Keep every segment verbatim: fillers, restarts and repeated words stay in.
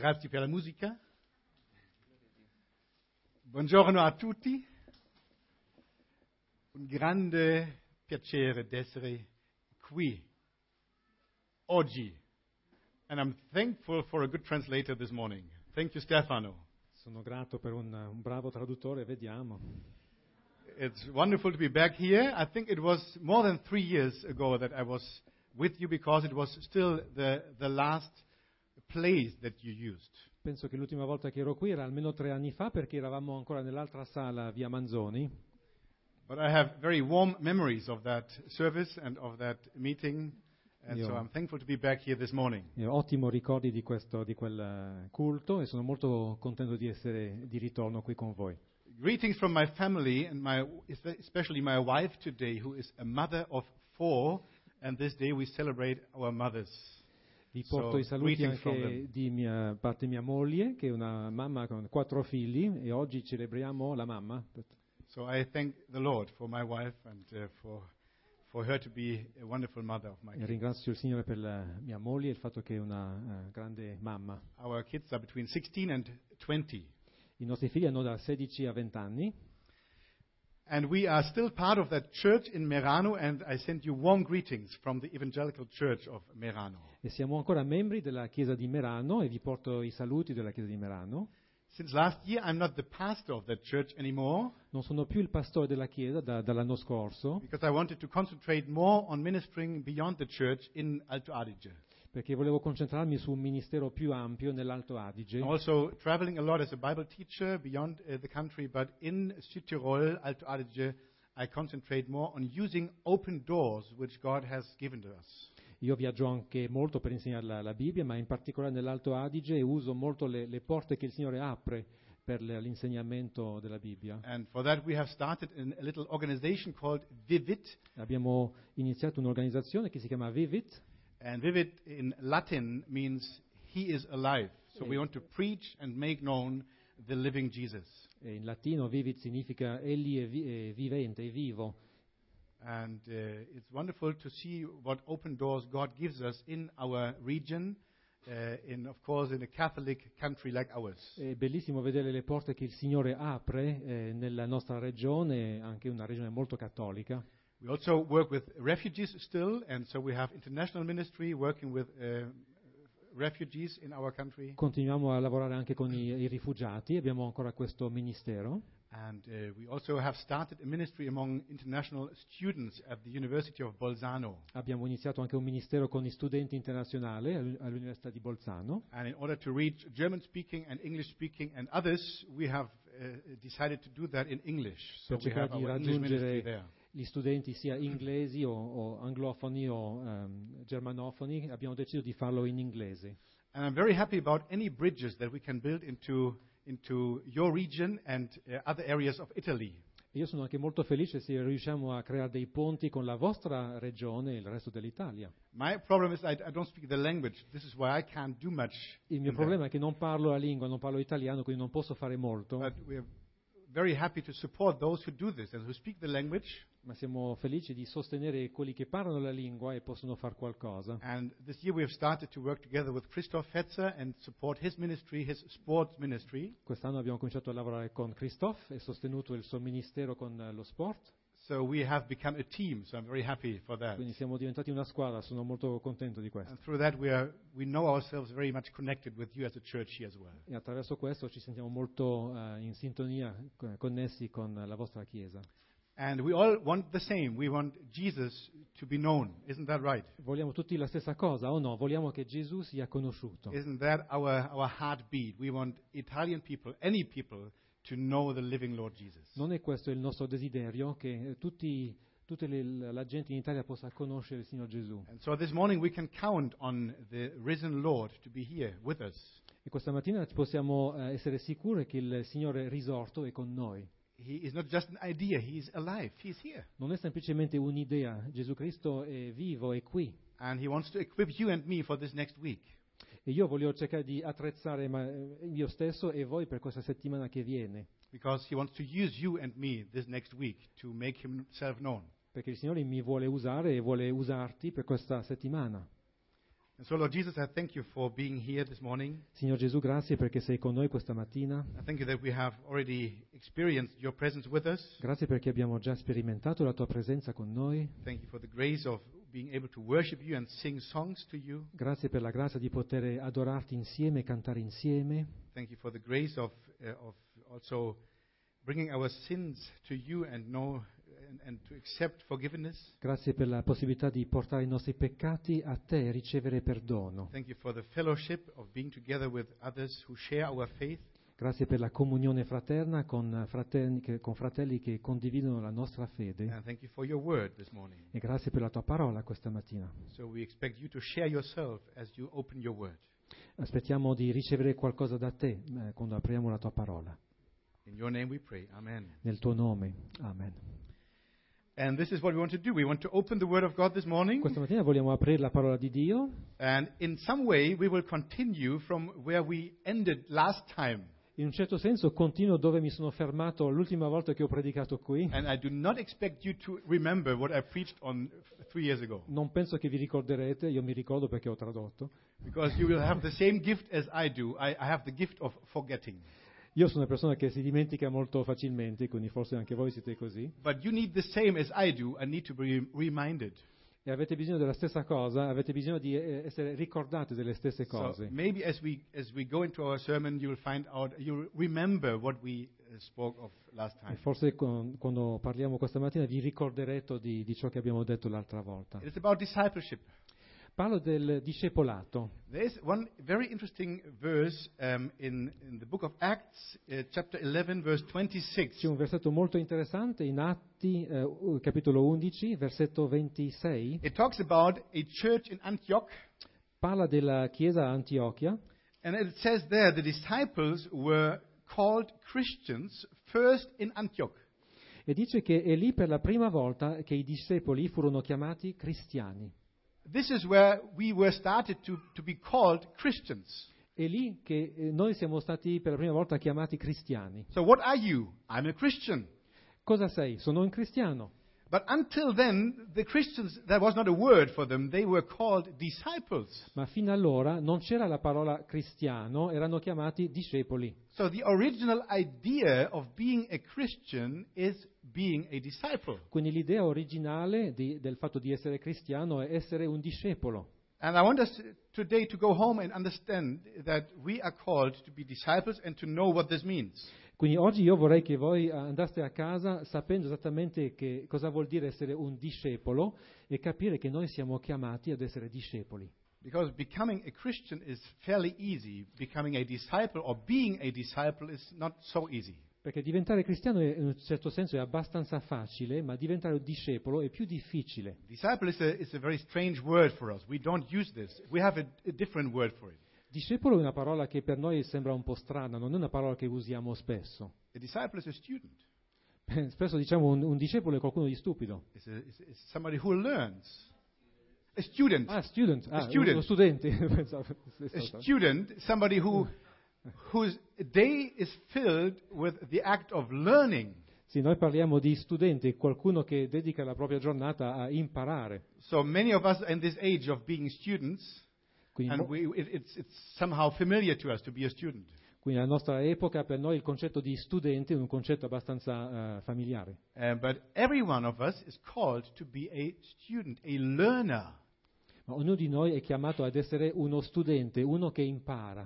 Grazie per la musica. Buongiorno a tutti. Un grande piacere d'essere qui oggi. And I'm thankful for a good translator this morning. Thank you, Stefano. Sono grato per un, un bravo traduttore, vediamo. It's wonderful to be back here. I think it was more than three years ago that I was with you because it was still the, the last place that you used. Penso che l'ultima volta che ero qui era almeno tre anni fa, perché eravamo ancora nell'altra sala via Manzoni. But I have very warm memories of that service and of that meeting, and Io- so I'm thankful to be back here this morning. E ho ottimi ricordi di, questo, di quel eh, culto e sono molto contento di essere di ritorno qui con voi. Greetings from my family and my, especially my wife today, who is a mother of four, and this day we celebrate our mothers. Vi porto So, i saluti greetings from anche them. di mia parte mia moglie, che è una mamma con quattro figli, e oggi celebriamo la mamma. So I thank the Lord for my wife and uh, for, for her to be a wonderful mother of my E kids. ringrazio il Signore per la mia moglie e il fatto che è una eh, grande mamma. Our kids are between sixteen and twenty. I nostri figli hanno da sedici a venti anni. And we are still part of that church in Merano, and I send you warm greetings from the Evangelical Church of Merano. E siamo ancora membri della Chiesa di Merano e vi porto i saluti della Chiesa di Merano. Since last year, I'm not the pastor of that church anymore Non sono più il pastore della Chiesa da- dall'anno scorso, because I wanted to concentrate more on ministering beyond the church in Alto Adige. perché volevo concentrarmi su un ministero più ampio nell'Alto Adige. I'm also traveling a lot as a Bible teacher beyond uh, the country, but in Südtirol, Alto Adige, I concentrate more on using open doors which God has given to us. Io viaggio anche molto per insegnare la, la Bibbia, ma in particolare nell'Alto Adige, e uso molto le, le porte che il Signore apre per le- l'insegnamento della Bibbia. And for that, we have started an, a little organization called Vivit. Abbiamo iniziato un'organizzazione che si chiama Vivit, And Vivit in Latin means He is alive. So we Eh. want to preach and make known the living Jesus. e in latino Vivit significa egli è, vi- è vivente, è vivo. And uh, it's wonderful to see what open doors God gives us in our region, uh, in, of course, in a Catholic country like ours. È bellissimo vedere le porte che il Signore apre eh, nella nostra regione, anche una regione molto cattolica. We also work with refugees still, and so we have international ministry working with uh, refugees in our country. Continuiamo a lavorare anche con i, i rifugiati, abbiamo ancora questo ministero. And uh, we also have started a ministry among international students at the University of Bolzano. Abbiamo iniziato anche un ministero con gli studenti internazionali all- all'Università di Bolzano. And in order to reach German-speaking and English-speaking and others, we have uh, decided to do that in English. So Per we have cercare di our English ministry raggiungere there. gli studenti sia inglesi o, o anglofoni o ehm, germanofoni, abbiamo deciso di farlo in inglese. And I'm very happy about any bridges that we can build into, into your region and uh, other areas of Italy. E io sono anche molto felice se riusciamo a creare dei ponti con la vostra regione e il resto dell'Italia. My problem is I, I don't speak the language. This is why I can't do much. Il mio in problema è che non parlo la lingua, non parlo italiano, quindi non posso fare molto, that. But we're very happy to support those who do this and who speak the language. ma siamo felici di sostenere quelli che parlano la lingua e possono fare qualcosa. And this year we have started to work together with Christoph Hetzer and support his ministry, his sports ministry. Quest'anno abbiamo cominciato a lavorare con Christophe e sostenuto il suo ministero con eh, lo sport, So we have become a team, so I'm very happy for that. quindi siamo diventati una squadra, sono molto contento di questo. And through that we, are, we know ourselves very much connected with you as a church here as well. E attraverso questo ci sentiamo molto eh, in sintonia, co- connessi con la vostra Chiesa. And we all want the same. We want Jesus to be known. Isn't that right? Vogliamo tutti la stessa cosa o no? Vogliamo che Gesù sia conosciuto. Isn't that our, our heartbeat? We want Italian people, any people, to know the living Lord Jesus. Non è questo il nostro desiderio, che eh, tutti, tutte le- la gente in Italia possa conoscere il Signor Gesù. And so this morning we can count on the risen Lord to be here with us. E questa mattina possiamo eh, essere sicuri che il Signore risorto è con noi. He is not just an idea, he is alive, he is here. Non è semplicemente un'idea, Gesù Cristo è vivo, è qui. And he wants to equip you and me for this next week. E io voglio cercare di attrezzare ma, eh, io stesso e voi per questa settimana che viene, Because he wants to use you and me this next week to make himself known. perché il Signore mi vuole usare e vuole usarti per questa settimana. And so, Lord Jesus, I thank you for being here this morning. Signor Gesù, grazie perché sei con noi questa mattina. I thank you that we have already experienced your presence with us. Grazie perché abbiamo già sperimentato la tua presenza con noi. Thank you for the grace of being able to worship you and sing songs to you. Grazie per la grazia di poter adorarti insieme e cantare insieme. Thank you for the grace of, uh, of also bringing our sins to you and know and, and to accept forgiveness. Grazie per la possibilità di portare i nostri peccati a te e ricevere perdono. Thank you for the fellowship of being together with others who share our faith. Grazie per la comunione fraterna con fratelli, che, con fratelli che condividono la nostra fede. And thank you for your word this morning. E grazie per la tua parola questa mattina. So we expect you to share yourself as you open your word. Aspettiamo di ricevere qualcosa da te eh, quando apriamo la tua parola. In your name we pray. Amen. Nel tuo nome. Amen. And this is what we want to do. We want to open the word of God this morning. Questa mattina vogliamo aprire la parola di Dio. And in some way we will continue from where we ended last time. In un certo senso continuo dove mi sono fermato l'ultima volta che ho predicato qui. And I do not expect you to remember what I preached on f- three years ago. Non penso che vi ricorderete, io mi ricordo perché ho tradotto. Because you will have the same gift as I do. I, I have the gift of forgetting. Io sono una persona che si dimentica molto facilmente, quindi forse anche voi siete così. But you need the same as I do. I need to be reminded. E avete bisogno della stessa cosa, avete bisogno di eh, essere ricordati delle stesse So cose. maybe as we as we go into our sermon, you will find out, you will remember what we uh, spoke of last E time. forse con- quando parliamo questa mattina vi ricorderete di, di ciò che abbiamo detto l'altra volta. It is about discipleship. Parlo del discepolato. There is one very interesting verse um, in, in the book of Acts, uh, chapter eleven, verse twenty-six. C'è un versetto molto interessante in Atti, eh, u- capitolo undici, versetto ventisei. It talks about a church in Antioch, Parla della chiesa a Antiochia and it says there the disciples were called Christians first in Antioch. e dice che è lì per la prima volta che i discepoli furono chiamati cristiani. This is where we were started to, to be called Christians. È lì che eh, noi siamo stati per la prima volta chiamati cristiani. So what are you? I'm a Christian. Cosa sei? Sono un cristiano. But until then, the Christians, there was not a word for them. They were called disciples. Ma fino allora non c'era la parola cristiano, erano chiamati discepoli. So the original idea of being a Christian is being a disciple. Quindi l'idea originale di- del fatto di essere cristiano è essere un discepolo. And I want us today to go home and understand that we are called to be disciples and to know what this means. Quindi oggi io vorrei che voi andaste a casa sapendo esattamente che cosa vuol dire essere un discepolo e capire che noi siamo chiamati ad essere discepoli. Because becoming a Christian is fairly easy. Becoming a disciple or being a disciple is not so easy. Perché diventare cristiano è- in un certo senso è abbastanza facile, ma diventare un discepolo è più difficile. Disciple is a, is a very strange word for us. We don't use this. We have a, a different word for it. Discepolo è una parola che per noi sembra un po' strana, non è una parola che usiamo spesso. A disciple is a student. Spesso diciamo un, un discepolo è qualcuno di stupido. It's, a, it's, it's somebody who learns. A student. Ah, student, ah, student. uno studente. Pensavo A stessa cosa. student, somebody who, whose day is filled with the act of learning. Sì, noi parliamo di studente, qualcuno che dedica la propria giornata a imparare. So many of us are in this age of being students, Quindi, and mo- we, it, it's, it's somehow familiar to us to be a student. quindi nella nostra epoca per noi il concetto di studente è un concetto abbastanza eh, familiare. Uh, but every one of us is called to be a student, a learner. Ma ognuno di noi è chiamato ad essere uno studente, uno che impara.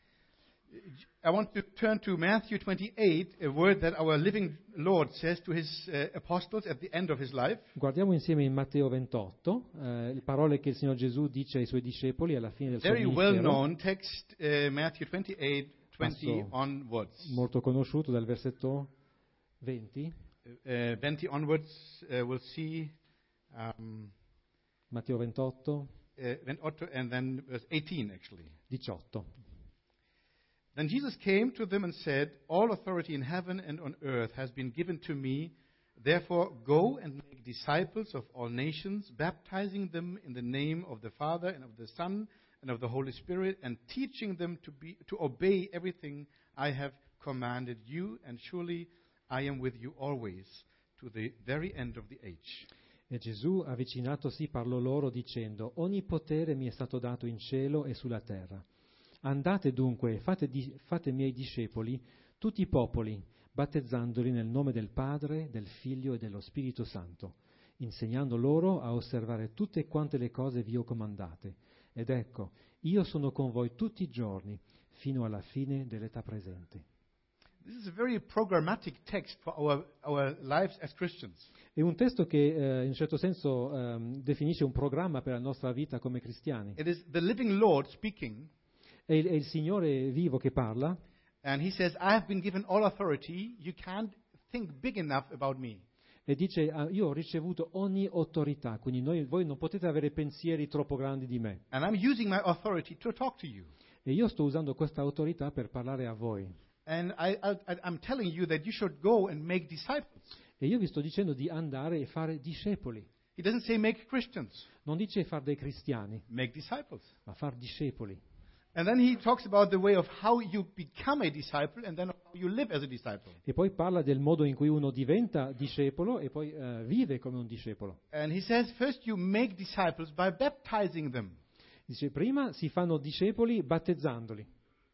I want to turn to Matthew twenty-eight, a word that our living Lord says to his uh, apostles at the end of his life. Guardiamo insieme in Matteo ventotto, eh, le parole che il Signor Gesù dice ai suoi discepoli alla fine del suo Very ministero, well-known text, uh, Matthew twenty-eight, twenty Passo onwards. molto conosciuto dal versetto venti, Uh, twenty onwards, uh, we'll see um, Matteo ventotto, uh, twenty, and then verse eighteen, actually. diciotto. Then Jesus came to them and said, "All authority in heaven and on earth has been given to me. Therefore, go and make disciples of all nations, baptizing them in the name of the Father and of the Son and of the Holy Spirit, and teaching them to be to obey everything I have commanded you. And surely I am with you always, to the very end of the age." E Gesù, avvicinatosi, parlò loro dicendo: ogni potere mi è stato dato in cielo e sulla terra. Andate dunque e fate, di, fate miei discepoli tutti i popoli, battezzandoli nel nome del Padre, del Figlio e dello Spirito Santo, insegnando loro a osservare tutte quante le cose vi ho comandate. Ed ecco, io sono con voi tutti i giorni, fino alla fine dell'età presente. This is a very programmatic text for our, our lives as Christians. È un testo che eh, in un certo senso ehm, definisce un programma per la nostra vita come cristiani. It is the living Lord speaking, È il, è il Signore vivo che parla, and he says, I have been given all authority. You can't think big enough about me. e dice: ah, io ho ricevuto ogni autorità, quindi noi, voi non potete avere pensieri troppo grandi di me. And I'm using my authority to talk to you. E io sto usando questa autorità per parlare a voi. And I, I, I'm telling you that you should go and make disciples. E io vi sto dicendo di andare e fare discepoli. He doesn't say make Christians, Non dice far dei cristiani, make disciples. ma far discepoli. And then he talks about the way of how you become a disciple and then how you live as a disciple. E poi parla del modo in cui uno diventa discepolo e poi eh, vive come un discepolo. And he says, first you make disciples by baptizing them. Dice: prima si fanno discepoli battezzandoli.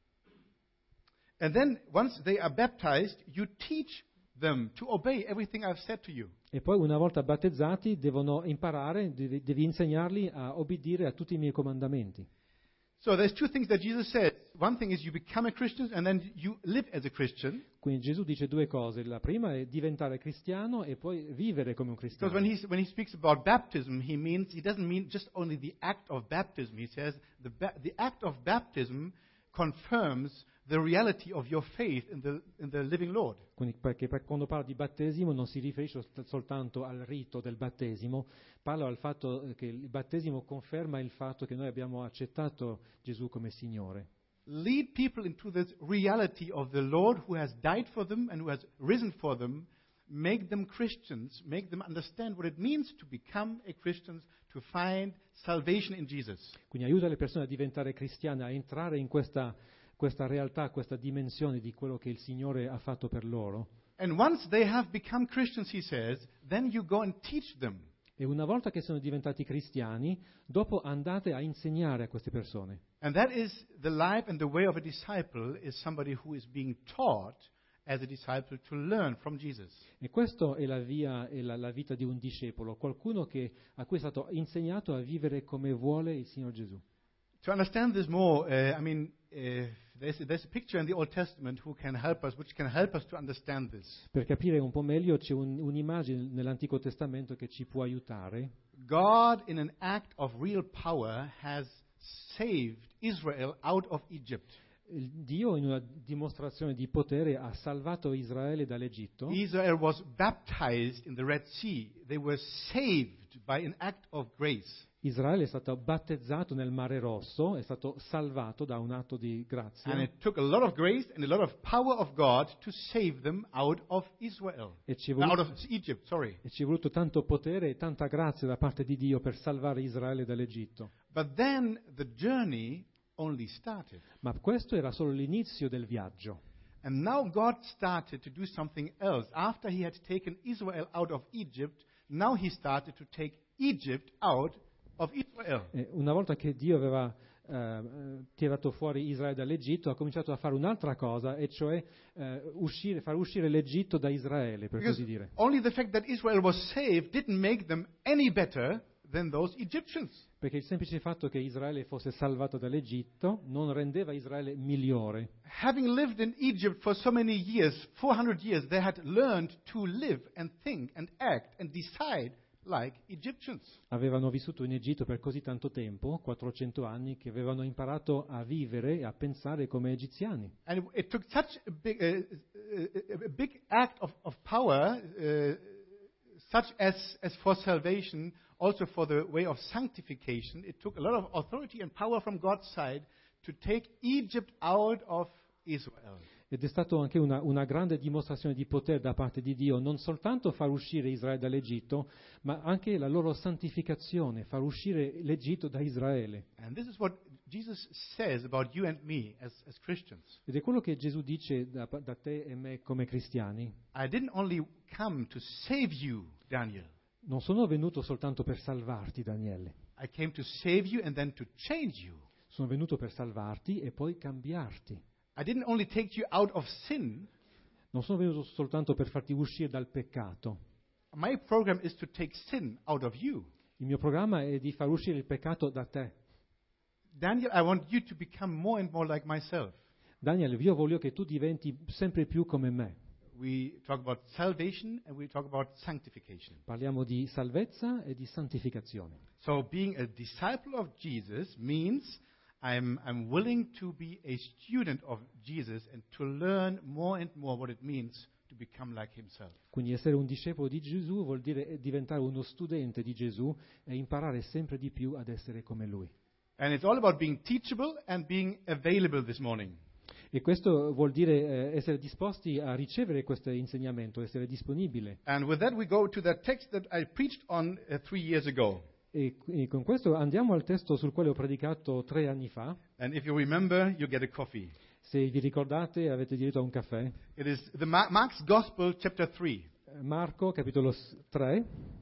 And then once they are baptized, you teach them to obey everything I've said to you. E poi una volta battezzati devono imparare, devi, devi insegnarli a obbedire a tutti i miei comandamenti. So there's two things that Jesus said. One thing is you become a Christian and then you live as a Christian. Quindi Gesù dice due cose: la prima è diventare cristiano e poi vivere come un Because cristiano. when he, when he speaks about baptism, he means, he doesn't mean just only the act of baptism. He says the, ba- the act of baptism confirms the reality of your faith in the, in the living Lord. Quindi, perché per- quando parla di battesimo non si riferisce st- soltanto al rito del battesimo, parla al fatto eh, che il battesimo conferma il fatto che noi abbiamo accettato Gesù come Signore. Lead people into this reality of the Lord who has died for them and who has risen for them. Make them Christians. Make them understand what it means to become a Christian, to find salvation in Jesus. Quindi aiuta le persone a diventare cristiane, a entrare in questa, questa realtà, questa dimensione di quello che il Signore ha fatto per loro. And once they have become Christians, he says, then you go and teach them. E una volta che sono diventati cristiani, dopo andate a insegnare a queste persone. And that is the life and the way of a disciple, is somebody who is being taught as a disciple to learn from Jesus. E questa è la via e la, la vita di un discepolo, qualcuno che, a cui è stato insegnato a vivere come vuole il Signor Gesù. To understand this more, uh, I mean, uh, there's, there's a picture in the Old Testament who can help us, which can help us to understand this. Per capire un po' meglio c'è un, un'immagine nell'Antico Testamento che ci può aiutare. God, in an act of real power, has saved Israel out of Egypt. Il Dio, in una dimostrazione di potere, ha salvato Israele dall'Egitto. Israel was baptized in the Red Sea. They were saved by an act of grace. Israele è stato battezzato nel Mare Rosso, è stato salvato da un atto di grazia. And it took a lot of grace and a lot of power of God to save them out of Israel. E ci è Uh, out voluto, of Egypt, sorry. e ci è voluto tanto potere e tanta grazia da parte di Dio per salvare Israele dall'Egitto. But then the journey only started. Ma questo era solo l'inizio del viaggio. And now God started to do something else. After he had taken Israel out of Egypt, now he started to take Egypt out of Israel. E una volta che Dio aveva eh, tirato fuori Israele dall'Egitto, ha cominciato a fare un'altra cosa, e cioè eh, uscire, far uscire l'Egitto da Israele, per Because così dire. only the fact that Israel was saved didn't make them any better than those Egyptians. Perché il semplice fatto che Israele fosse salvato dall'Egitto non rendeva Israele migliore. Having lived in Egypt for so many years, four hundred years, they had learned to live and think and act and decide like Egyptians. Avevano vissuto in Egitto per così tanto tempo, quattrocento anni, che avevano imparato a vivere e a pensare come egiziani. And it, it took such a big, uh, uh, a big act of, of power, uh, such as, as for salvation, also for the way of sanctification. It took a lot of authority and power from God's side to take Egypt out of Israel. Ed è stata anche una, una grande dimostrazione di potere da parte di Dio, non soltanto far uscire Israele dall'Egitto, ma anche la loro santificazione, far uscire l'Egitto da Israele. And this is what Jesus says about you and me as, as Christians. Ed è quello che Gesù dice da, da te e me come cristiani. I didn't only come to save you, Daniel. Non sono venuto soltanto per salvarti, Daniele. I came to save you and then to change you. Sono venuto per salvarti e poi cambiarti. I didn't only take you out of sin. Non sono venuto soltanto per farti uscire dal peccato. My program is to take sin out of you. Il mio programma è di far uscire il peccato da te. Daniel, I want you to become more and more like myself. Daniel, io voglio che tu diventi sempre più come me. We talk about salvation and we talk about sanctification. Parliamo di salvezza e di santificazione. So being a disciple of Jesus means I'm, I'm willing to be a student of Jesus and to learn more and more what it means to become like himself. Quindi essere un discepolo di Gesù vuol dire diventare uno studente di Gesù e imparare sempre di più ad essere come lui. And it's all about being teachable and being available this morning. E questo vuol dire eh, essere disposti a ricevere questo insegnamento, essere disponibile. And with that we go to that text that I preached on uh, three years ago. E, e con questo andiamo al testo sul quale ho predicato tre anni fa. And if you remember, you get a coffee. Se vi ricordate avete diritto a un caffè. It is the Ma- Mark's Gospel, chapter three. Marco, capitolo tre.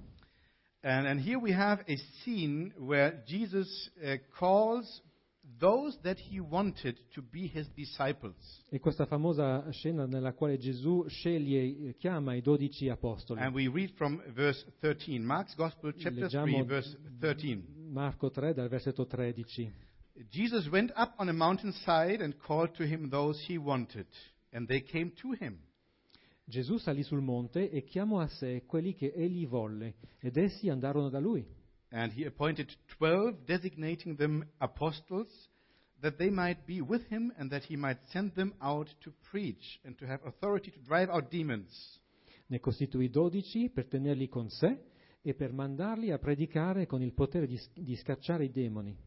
And, and here we have a scene where Jesus uh, calls those that he wanted to be his disciples. E questa famosa scena nella quale Gesù sceglie, chiama i dodici apostoli. And we read from verse thirteen. Mark's Gospel, chapter three, Leggiamo verse thirteen. Marco tre, dal versetto tredici. Jesus went up on a mountainside and called to him those he wanted, and they came to him. Gesù salì sul monte e chiamò a sé quelli che egli volle, ed essi andarono da lui. And he appointed twelve, designating them apostles, that they might be with him and that he might send them out to preach and to have authority to drive out demons. Ne costituì dodici per tenerli con sé e per mandarli a predicare con il potere di, di scacciare i demoni.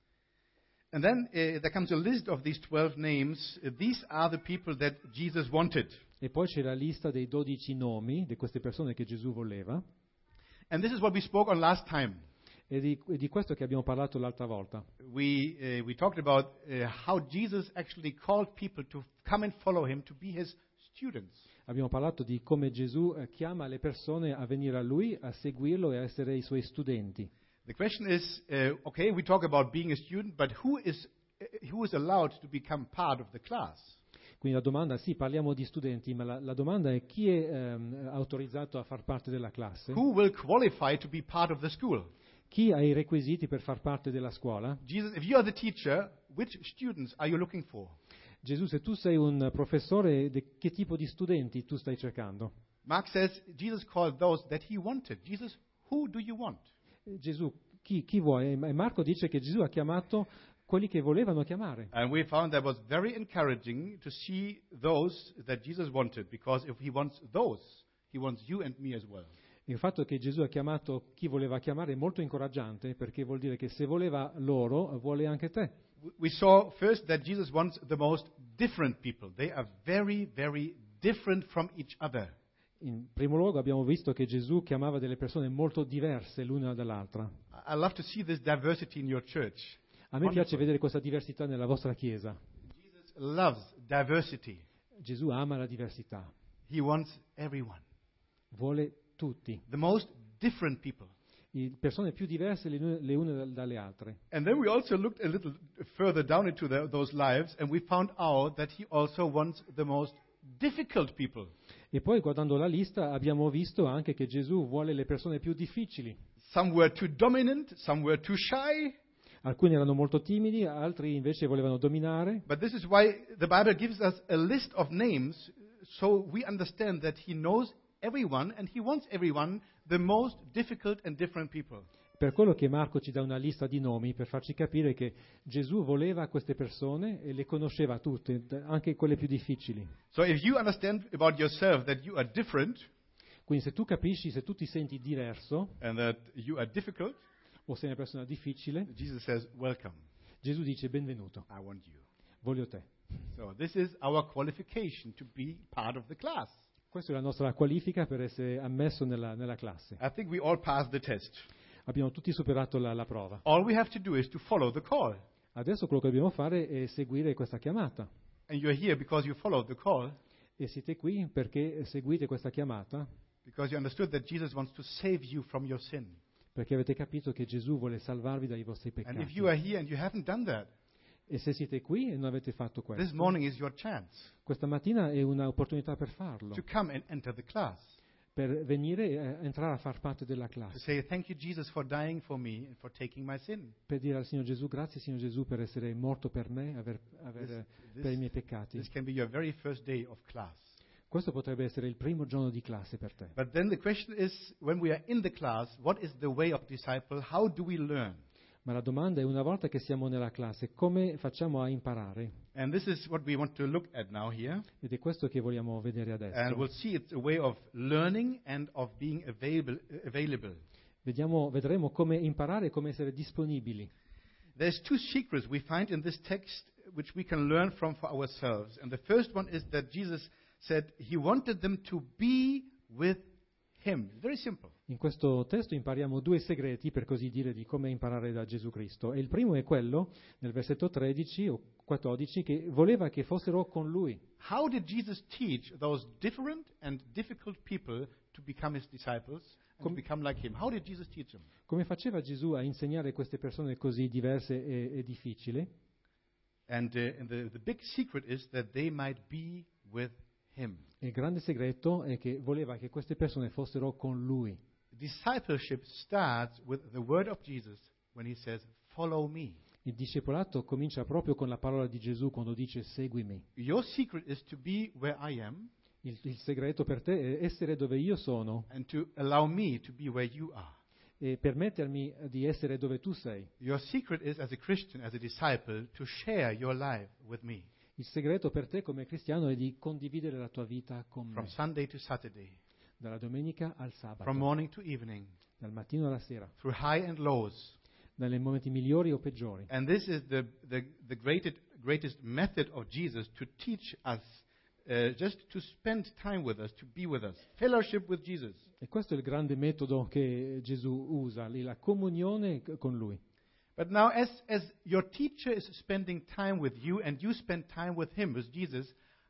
And then uh, there comes a list of these twelve names. Uh, these are the people that Jesus wanted. E poi c'è la lista dei dodici nomi di queste persone che Gesù voleva. And this is what we spoke on last time. E di, e di questo che abbiamo parlato l'altra volta. We, uh, we talked about uh, how Jesus actually called people to come and follow him, to be his students. Abbiamo parlato di come Gesù eh, chiama le persone a venire a Lui, a seguirlo e a essere i suoi studenti. The question is, uh, okay, we talk about being a student, but who is, uh, who is allowed to become part of the class? Quindi la domanda, sì, parliamo di studenti, ma la, la domanda è chi è ehm, autorizzato a far parte della classe? Who will qualify to be part of the school? Chi ha i requisiti per far parte della scuola? Jesus, if you are the teacher, which students are you looking for? Gesù, se tu sei un professore, de- che tipo di studenti tu stai cercando? Mark says Jesus called those that he wanted. Jesus, who do you want? Eh, Gesù, chi, chi vuoi? E Marco dice che Gesù ha chiamato quelli che volevano chiamare. And we found that was very encouraging to see those that Jesus wanted, because if he wants those, he wants you and me as well. Il fatto che Gesù ha chiamato chi voleva chiamare è molto incoraggiante, perché vuol dire che se voleva loro, vuole anche te. We saw first that Jesus wants the most different people. They are very, very different from each other. In primo luogo abbiamo visto che Gesù chiamava delle persone molto diverse l'una dall'altra. I love to see this diversity in your church. A me piace Wonderful. vedere questa diversità nella vostra Chiesa. Jesus loves diversity. Gesù ama la diversità, He wants everyone. vuole tutti, The most different people. i- persone più diverse le une, le une dalle altre. And then we also looked a little further down into the, those lives, and we found out that he also wants the most difficult people. E poi guardando la lista abbiamo visto anche che Gesù vuole le persone più difficili. Some were too dominant, some were too shy. Alcuni erano molto timidi, altri invece volevano dominare. But this is why the Bible gives us a list of names, so we understand that he knows everyone and he wants everyone, the most difficult and different people. Per quello che Marco ci dà una lista di nomi per farci capire che Gesù voleva queste persone e le conosceva tutte, anche quelle più difficili. So if you understand about yourself that you are different Quindi se tu capisci, se tu ti senti diverso and that you are difficult, o sei una persona difficile, Jesus says, welcome, Gesù dice benvenuto, I want you. voglio te. So this is our qualification to be part of the class. Questa è la nostra qualifica per essere ammesso nella, nella classe. I think we all passed the test. Abbiamo tutti superato la, la prova. All we have to do is to follow the call. Adesso quello che dobbiamo fare è seguire questa chiamata. And you're here because you followed the call. E siete qui perché seguite questa chiamata. Because you understood that Jesus wants to save you from your sin. Perché avete capito che Gesù vuole salvarvi dai vostri And if peccati. you are here and you haven't done that, E se siete qui e non avete fatto this questo, morning is your chance questa mattina è un'opportunità per farlo, to come and enter the class. per venire e entrare a far parte della To classe, say, thank you, Jesus, for dying for me and for taking my sin. per dire al Signore Gesù: grazie Signore Gesù per essere morto per me, aver, aver, This- per i miei peccati. This can be your very first day of class. Questo potrebbe essere il primo giorno di classe per te. But then the question is, when we are in the class, what is the way of disciple? How do we learn? Ma la domanda è: una volta che siamo nella classe, come facciamo a imparare? And this is what we want to look at now here. Ed è questo che vogliamo vedere And adesso. we'll see it's a way of learning and of being available. available. Vediamo, vedremo come imparare e come essere disponibili. There's two secrets we find in this text which we can learn from for ourselves. And the first one is that Jesus said he wanted them to be with him. It's very simple. In questo testo impariamo due segreti, per così dire, di come imparare da Gesù Cristo. E il primo è quello, nel versetto tredici o quattordici, che voleva che fossero con Lui. How did Jesus teach those different and difficult people to become his disciples and to become like him? How did Jesus teach them? Come faceva Gesù a insegnare queste persone così diverse e, e difficili? And, uh, and the, the big secret is that they might be with him. E il grande segreto è che voleva che queste persone fossero con Lui. Discipleship starts with the word of Jesus when he says, follow me. Il discepolato comincia proprio con la parola di Gesù quando dice: seguimi. Your secret is to be where I am Il, il segreto per te è essere dove io sono and to allow me to be where you are. e permettermi di essere dove tu sei. Your secret is, as a Christian, as a disciple, to share your life with me Il segreto per te come cristiano è di condividere la tua vita con from me, Sunday to Saturday, dalla domenica al from sabato, morning to evening, dal mattino alla sera, through high and lows. dalle momenti migliori o peggiori. And this is the, the, the greatest, greatest method of Jesus to teach us uh, just to spend time with us, to be with us, fellowship with Jesus. E questo è il grande metodo che Gesù usa, lì, la comunione c- con Lui. But now, as, as your teacher is spending time with you and you spend time with him, with Jesus,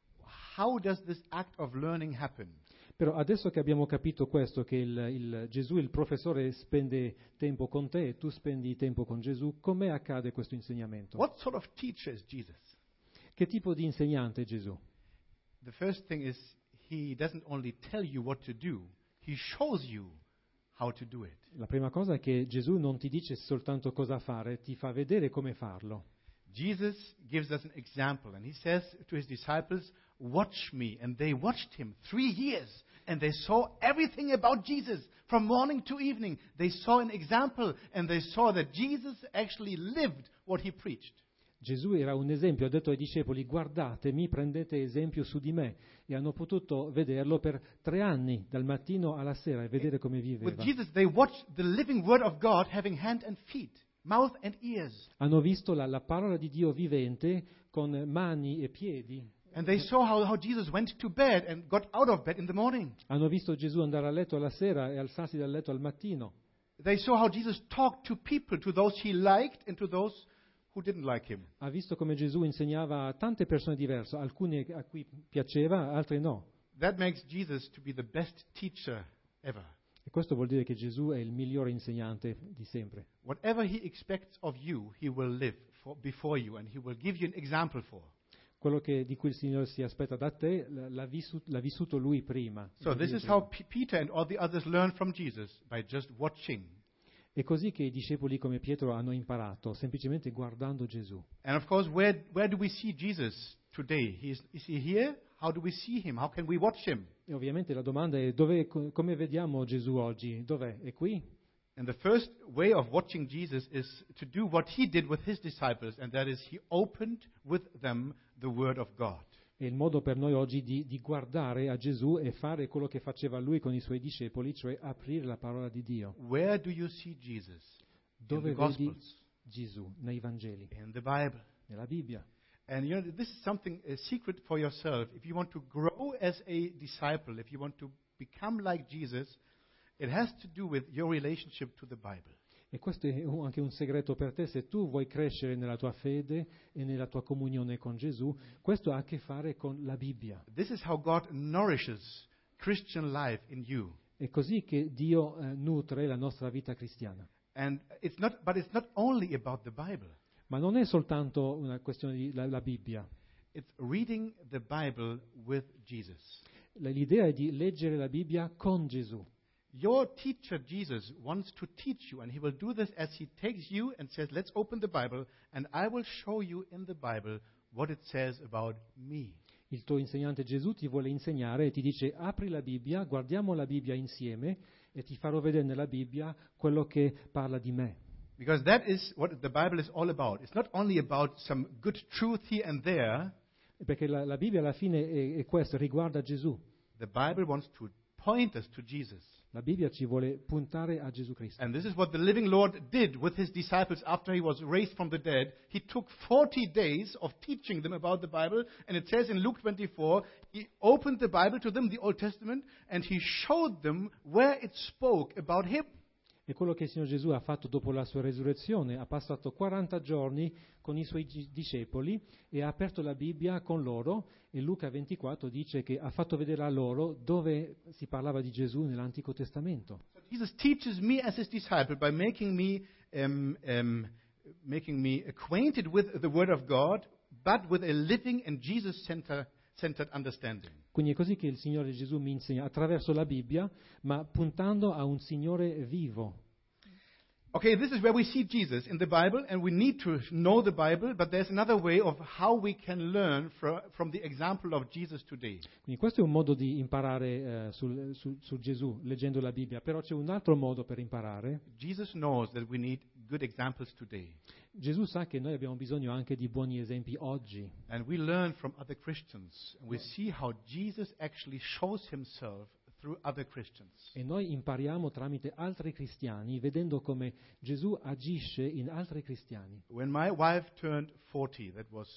how does this act of learning happen? Però adesso che abbiamo capito questo, che il, il Gesù, il professore, spende tempo con te e tu spendi tempo con Gesù, come accade questo insegnamento? What sort of teacher is Jesus? Che tipo di insegnante è Gesù? The first thing is he doesn't only tell you what to do, he shows you how to do it. La prima cosa è che Gesù non ti dice soltanto cosa fare, ti fa vedere come farlo. Jesus gives us an example, and he says to his disciples, watch me. And they watched him three years, and they saw everything about Jesus from morning to evening. They saw an example, and they saw that Jesus actually lived what he preached. Gesù era un esempio, ha detto ai discepoli: guardatemi, prendete esempio su di me. E hanno potuto vederlo per tre anni, dal mattino alla sera, e vedere come With viveva. Jesus, they watched the living word of God having hand and feet, mouth and ears. Hanno visto la, la parola di Dio vivente con mani e piedi. And they saw how, how Jesus went to bed and got out of bed in the morning. Hanno visto Gesù andare a letto alla sera e alzarsi dal letto al mattino. They saw how Jesus talked to people, to those he liked and to those who didn't like him. Ha visto come Gesù insegnava a tante persone diverse, alcune a cui piaceva, altre no. That makes Jesus to be the best teacher ever. E questo vuol dire che Gesù è il migliore insegnante di sempre. Whatever he expects of you, he will live for, before you, and he will give you an example for. Quello che, di cui il Signore si aspetta da te l- l'ha, vissuto, l'ha vissuto Lui prima. So this is how P- Peter and all the others learned from Jesus, by just watching. È così che i discepoli come Pietro hanno imparato, semplicemente guardando Gesù. And of course, where, where do we see Jesus today? He is, is he here? How do we see him? How can we watch him? E ovviamente la domanda è: dove, co- come vediamo Gesù oggi? Dov'è? È qui? And the first way of watching Jesus is to do what he did with his disciples, and that is he opened with them the Word of God. È il modo per noi oggi di, di guardare a Gesù e fare quello che faceva Lui con i Suoi discepoli, cioè aprire la parola di Dio. Where do you see Jesus? Dove in the vedi Gospels, Gesù? Nei Vangeli, in the Bible. nella Bibbia. And you know, this is something, a secret for yourself. If you want to grow as a disciple, if you want to become like Jesus, it has to do with your relationship to the Bible. E questo è un- anche un segreto per te: se tu vuoi crescere nella tua fede e nella tua comunione con Gesù, questo ha a che fare con la Bibbia. This is how God nourishes Christian life in you. È così che Dio eh, nutre la nostra vita cristiana. And it's not, but it's not only about the Bible. Ma non è soltanto una questione di la, la Bibbia. It's reading the Bible with Jesus. L'idea è di leggere la Bibbia con Gesù. Your teacher Jesus wants to teach you, and he will do this as he takes you and says, let's open the Bible, and I will show you in the Bible what it says about me. Il tuo insegnante Gesù ti vuole insegnare e ti dice apri la Bibbia, guardiamo la Bibbia insieme e ti farò vedere nella Bibbia quello che parla di me. Because that is what the Bible is all about. It's not only about some good truth here and there. Perché la, la Bibbia alla fine è, è questo, riguarda Gesù. The Bible wants to point us to Jesus. La Bibbia ci vuole puntare a Gesù Cristo. And this is what the living Lord did with his disciples after he was raised from the dead. He took forty days of teaching them about the Bible, and it says in Luke twenty-four, he opened the Bible to them, the Old Testament, and he showed them where it spoke about him. E quello che il Signore Gesù ha fatto dopo la sua resurrezione, ha passato quaranta giorni con i suoi discepoli e ha aperto la Bibbia con loro, e Luca ventiquattro dice che ha fatto vedere a loro dove si parlava di Gesù nell'Antico Testamento. So Jesus teaches me as his disciple by making me, um, um, making me acquainted with the Word of God, but with a living and Jesus-centered centered understanding. Quindi è così che il Signore Gesù mi insegna attraverso la Bibbia, ma puntando a un Signore vivo. Okay, this is where we see Jesus in the Bible, and we need to know the Bible, but there's another way of how we can learn fro- from the example of Jesus today. Quindi questo è un modo di imparare eh, sul, su, su Gesù, leggendo la Bibbia, però c'è un altro modo per imparare. Jesus knows that we need good examples today. Gesù sa che noi abbiamo bisogno anche di buoni esempi oggi. And we learn from other Christians, and we see how Jesus actually shows himself through other Christians. E noi impariamo tramite altri cristiani, vedendo come Gesù agisce in altri cristiani. When my wife turned forty, that was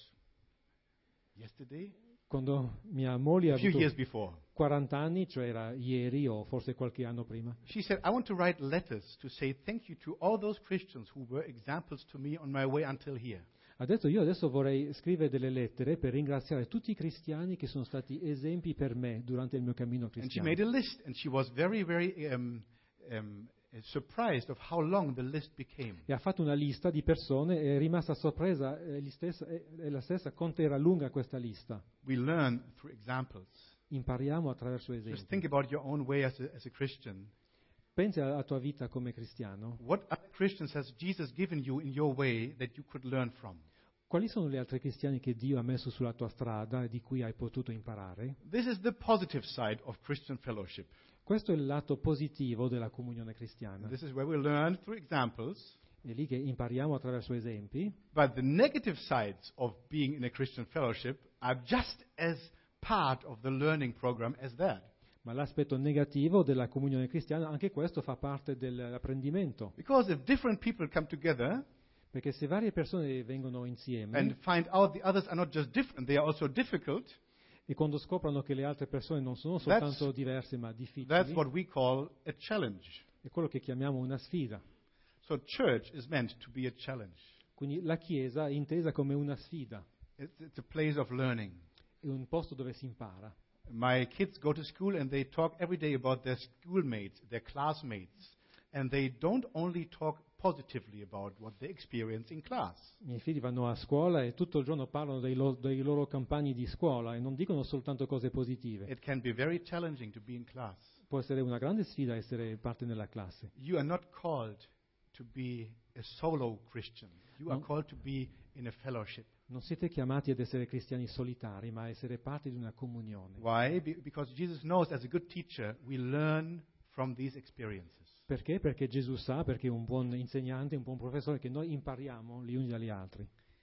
yesterday, Quando mia moglie ha a few avuto years before, quaranta anni, cioè era ieri o forse qualche anno prima, she said, I want to write letters to say thank you to all those Christians who were examples to me on my way until here. ha detto io adesso vorrei scrivere delle lettere per ringraziare tutti i cristiani che sono stati esempi per me durante il mio cammino And she cristiano. made a list, and she was very, very um, um, surprised of how long the list became. E ha fatto una lista di persone e è rimasta sorpresa, e gli stessa, è, è la stessa quanto era lunga questa lista. We learn through examples. Impariamo attraverso Just esempi. think about your own way as a, as a Christian. Pensi alla tua vita come cristiano. What other Christians has Jesus given you in your way that you could learn from? Quali sono gli altri cristiani che Dio ha messo sulla tua strada e di cui hai potuto imparare? This is the positive side of Christian fellowship. Questo è il lato positivo della comunione cristiana. This is where we learn through examples. È lì che impariamo attraverso esempi. But the negative sides of being in a Christian fellowship are just as part of the learning program as that. Ma l'aspetto negativo della comunione cristiana, anche questo fa parte dell'apprendimento. Because if different people come together Perché se varie persone vengono insieme and find out the others are not just different, they are also difficult, e quando scoprono che le altre persone non sono soltanto diverse ma that's difficili, what we call a challenge. è quello che chiamiamo una sfida. So church is meant to be a challenge. Quindi la Chiesa è intesa come una sfida, It's, it's a place of learning. è un posto dove si impara. My kids go to school and they talk every day about their schoolmates, their classmates, and they don't only talk positively about what they experience in class. I miei figli vanno a scuola e tutto il giorno parlano dei, lo- dei loro compagni di scuola e non dicono soltanto cose positive. It can be very challenging to be in class. Può essere una grande sfida essere parte nella classe. You are not called to be a solo Christian. You are No. called to be in a fellowship. Non siete chiamati ad essere cristiani solitari, ma a essere parte di una comunione. Why? Be- because Jesus knows as a good teacher, we learn from these experiences. Perché? Perché Gesù sa, perché è un buon insegnante, un buon professore, che noi impariamo gli uni dagli altri.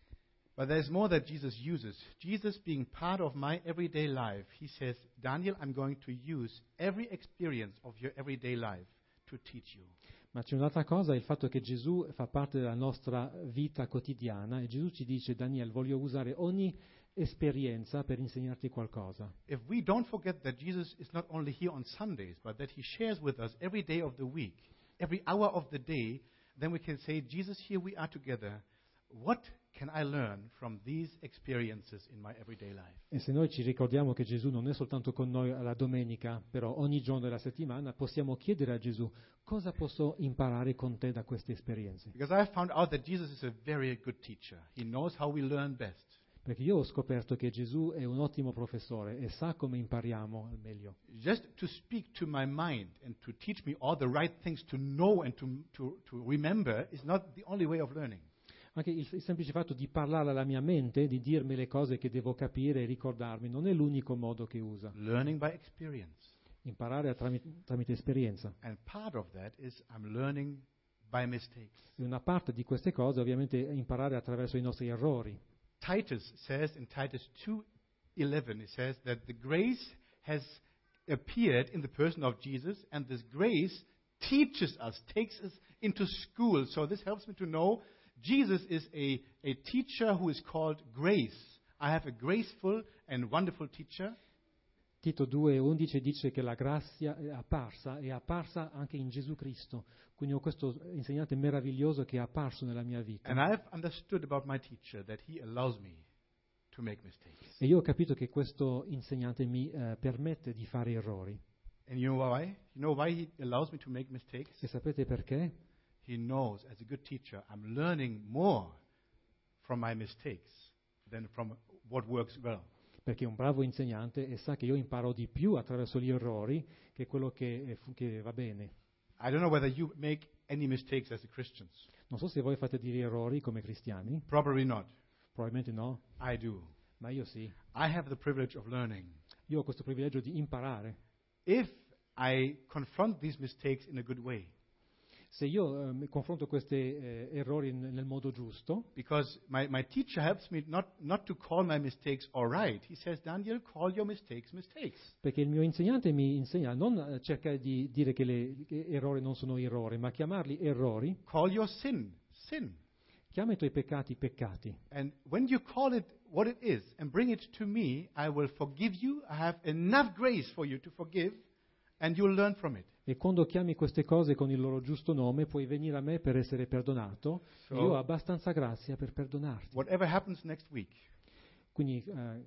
But there's more that Jesus uses. Jesus, being part of my everyday life, he says, Daniel, I'm going to use every experience of your everyday life to teach you. Ma c'è un'altra cosa, il fatto che Gesù fa parte della nostra vita quotidiana e Gesù ci dice, Daniel, voglio usare ogni esperienza per insegnarti qualcosa. If we don't forget that Jesus is not only here on Sundays, but that he shares with us every day of the week, every hour of the day, then we can say, Jesus, here we are together. what can I learn from these experiences in my everyday life? E se noi ci ricordiamo che Gesù non è soltanto con noi alla domenica, però ogni giorno della settimana, possiamo chiedere a Gesù cosa posso imparare con te da queste esperienze. Because I have found out that Jesus is a very good teacher. He knows how we learn best. Perché io ho scoperto che Gesù è un ottimo professore e sa come impariamo al meglio. Just to speak to my mind and to teach me all the right things to know and to, to, to remember is not the only way of learning. Anche il, il semplice fatto di parlare alla mia mente, di dirmi le cose che devo capire e ricordarmi, non è l'unico modo che usa. Learning by experience. Imparare tramite, tramite esperienza. And part of that is I'm learning by mistakes. E una parte di queste cose ovviamente è imparare attraverso i nostri errori. Titus says in Titus two eleven, it says that the grace has appeared in the person of Jesus, and this grace teaches us, takes us into school. So this helps me to know Jesus is a, a teacher who is called grace. I have a graceful and wonderful teacher. Tito due undici dice che la grazia è apparsa, è apparsa anche in Gesù Cristo. Quindi ho questo insegnante meraviglioso che è apparso nella mia vita. And I've understood about my teacher that he allows me to make mistakes. E io ho capito che questo insegnante mi eh, permette di fare errori. And you know why? You know why he allows me to make mistakes? E sapete perché? He knows, as a good teacher, I'm learning more from my mistakes than from what works well. Perché è un bravo insegnante e sa che io imparo di più attraverso gli errori che quello che, che va bene. I don't know whether you make any mistakes as a Christians. Non so se voi fate degli errori come cristiani, Probably not. probabilmente no, I do. ma io sì. I have the privilege of learning. Io ho questo privilegio di imparare. If I confront these mistakes in a good way, Se io eh, mi confronto questi eh, errori n- nel modo giusto, because my, my teacher helps me not, not to call my mistakes all right. He says, Daniel, call your mistakes mistakes. perché il mio insegnante mi insegna a non eh, cercare di dire che le che errori non sono errori, ma chiamarli errori. Call your sin sin. Chiama i tuoi peccati peccati. And when you call it what it is and bring it to me, I will forgive you. I have enough grace for you to forgive, and you'll learn from it. E quando chiami queste cose con il loro giusto nome, puoi venire a me per essere perdonato. So- e io ho abbastanza grazia per perdonarti. Whatever happens next week, Quindi, eh,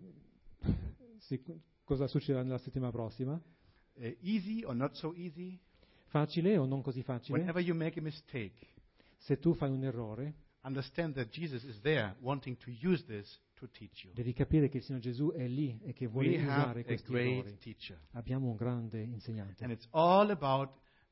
se- cosa succederà nella settimana prossima? uh, easy or not so easy, Facile o non così facile? whenever you make a mistake, Se tu fai un errore, understand that Jesus is there wanting to use this to teach you. devi capire che il Signore Gesù è lì e che vuole We have usare a questi great errori. teacher. Abbiamo un grande insegnante. And it's all about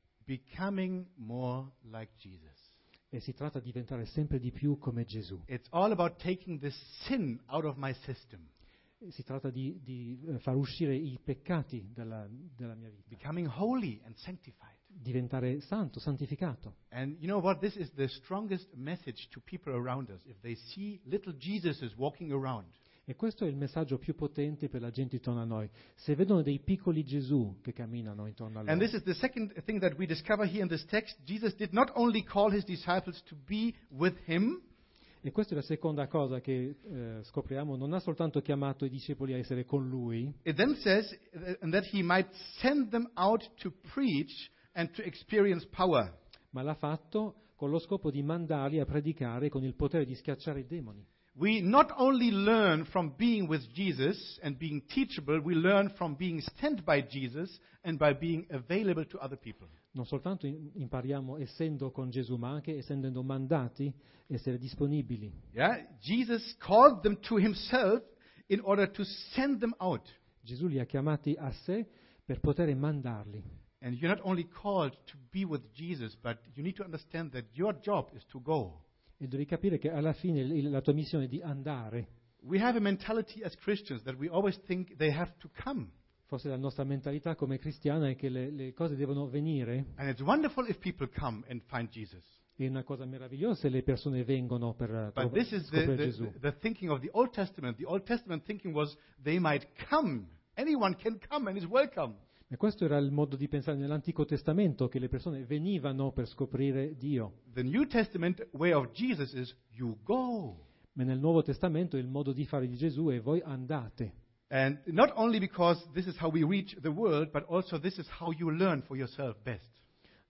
becoming more like Jesus. E si tratta di diventare sempre di più come Gesù. It's all about taking the sin out of my system, E si tratta di, di eh, far uscire i peccati dalla, dalla mia vita. becoming holy and sanctified. Diventare santo, santificato. And you know what? This is the strongest message to people around us. If they see little Jesuses walking around, E questo è il messaggio più potente per la gente intorno a noi. Se vedono dei piccoli Gesù che camminano intorno a loro. and this is the second thing that we discover here in this text, Jesus did not only call his disciples to be with him, E questa è la seconda cosa che eh, scopriamo. Non ha soltanto chiamato i discepoli a essere con lui, it then says uh, and that he might send them out to preach and to experience power. ma l'ha fatto con lo scopo di mandarli a predicare con il potere di schiacciare i demoni. We not only learn from being with Jesus and being teachable, we learn from being sent by Jesus and by being available to other people. Non soltanto in- impariamo essendo con Gesù, ma anche essendo mandati, essere disponibili. Yeah, Jesus called them to himself in order to send them out. Gesù li ha chiamati a sé per poter mandarli. And you're not only called to be with Jesus, but you need to understand that your job is to go. E devi capire che alla fine il- la tua missione è di andare. We have a mentality as Christians that we always think they have to come. Forse la nostra mentalità come cristiana è che le, le cose devono venire. And it's wonderful if people come and find Jesus. È una cosa meravigliosa se le persone vengono per eh, But trova- this is the, scoprire the, Gesù. the thinking of the Old Testament. The Old Testament thinking was they might come. Anyone can come and is welcome. E questo era il modo di pensare nell'Antico Testamento, che le persone venivano per scoprire Dio. The New Testament way of Jesus is you go. Ma nel Nuovo Testamento il modo di fare di Gesù è voi andate. And not only because this is how we reach the world, but also this is how you learn for yourself best.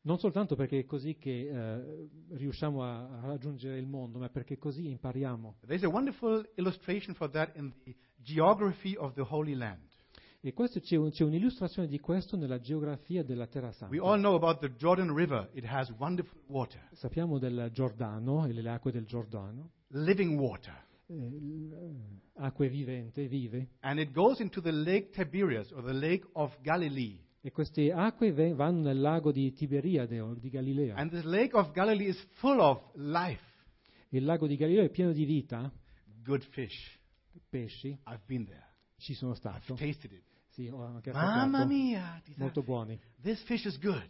Non soltanto perché è così che eh, riusciamo a, a raggiungere il mondo, ma perché così impariamo. There's a wonderful illustration for that in the geography of the Holy Land. E questo c'è, un, c'è un'illustrazione di questo nella geografia della Terra Santa. We all know about the Jordan River. It has wonderful water, Sappiamo del Giordano e delle acque del Giordano, living water. eh, l- acque vivente, vive, And it goes into the Lake Tiberias or the Lake of Galilee. e queste acque ve- vanno nel lago di Tiberiade o di Galilea. And this Lake of Galilee is full of life, Il lago di Galilea è pieno di vita, good fish. pesci, I've been there. ci sono I've stato, tasted it. sì, ho anche Mamma assaggiato, mia, these are- molto buoni. this fish is good.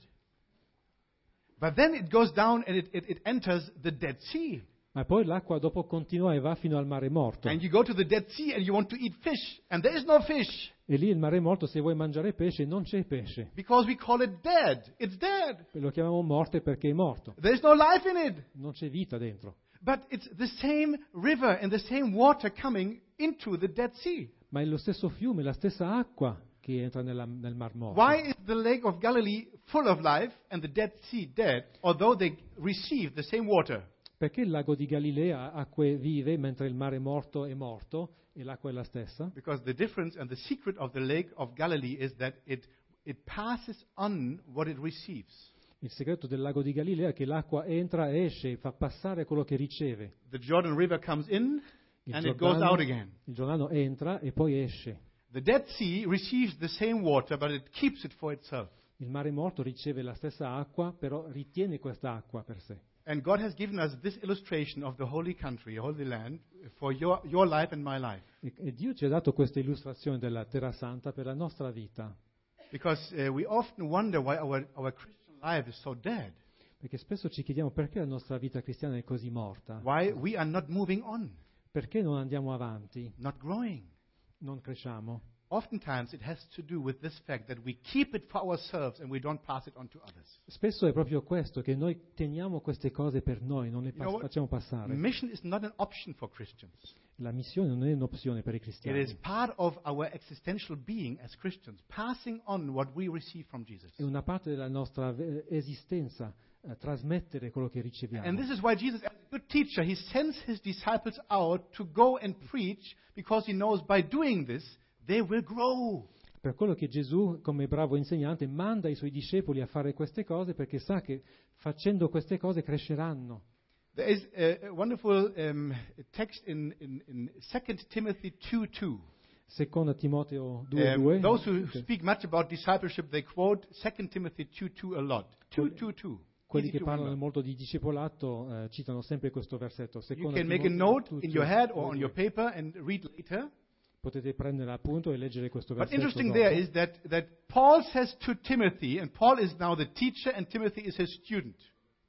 But then it goes down and it, it, it enters the Dead Sea. Ma poi l'acqua dopo continua e va fino al Mare Morto. And you go to the Dead Sea and you want to eat fish, and there is no fish E lì il Mare Morto, se vuoi mangiare pesce, non c'è pesce. because we call it dead. It's dead. Lo chiamiamo morte perché è morto. There's no life in it. Non c'è vita dentro. But it's the same river and the same water coming into the Dead Sea. Ma è lo stesso fiume, la stessa acqua che entra nella- nel Mar Morto. Why is the Lake of Galilee full of life and the Dead Sea dead, although they receive the same water? Perché il lago di Galilea ha acque vive mentre il Mare Morto è morto e l'acqua è la stessa? Because the difference and the secret of the Lake of Galilee is that it, it passes on what it receives. Il segreto del lago di Galilea è che l'acqua entra e esce, fa passare quello che riceve. The Jordan River comes in Il and it goes out Giordano, again. il Giordano entra e poi esce. The Dead Sea receives the same water, but it keeps it for itself. Il Mare Morto riceve la stessa acqua, però ritiene questa acqua per sé. And God has given us this illustration of the holy country, holy land, for your, your life and my life. E, e Dio ci ha dato questa illustrazione della Terra Santa per la nostra vita, Because uh, we often wonder why our, our Christian life is so dead, perché spesso ci chiediamo perché la nostra vita cristiana è così morta, why we are not moving on, perché non andiamo avanti, not growing. non cresciamo. Oftentimes it has to do with this fact that we keep it for ourselves and we don't pass it on to others. Spesso è proprio questo, che noi teniamo queste cose per noi, non le You know pas- what? facciamo passare. Mission is not an option for Christians. La missione non è un'opzione per i It cristiani, is part of our existential being as Christians, passing on what we receive from Jesus. è una parte della nostra eh, esistenza, eh, trasmettere quello che riceviamo. And this is why Jesus, as a good teacher, he sends his disciples out to go and preach because he knows by doing this they will grow. Per quello che Gesù, come bravo insegnante, manda i suoi discepoli a fare queste cose perché sa che facendo queste cose cresceranno. There is a, a wonderful um, text in, in, in Second Timothy two two. Seconda Timoteo due Um, due, those who speak much about discipleship, they quote Second Timothy two two a lot. two two two. quelli Easy che to parlano remember. molto di discepolato eh, citano sempre questo versetto. You Seconda can make a Timoteo note due, in your head or due, on your due. paper and read later. Potete prendere appunto e leggere questo What's versetto interesting dopo. there is that, that Paul says to Timothy, and Paul is now the teacher and Timothy is his student.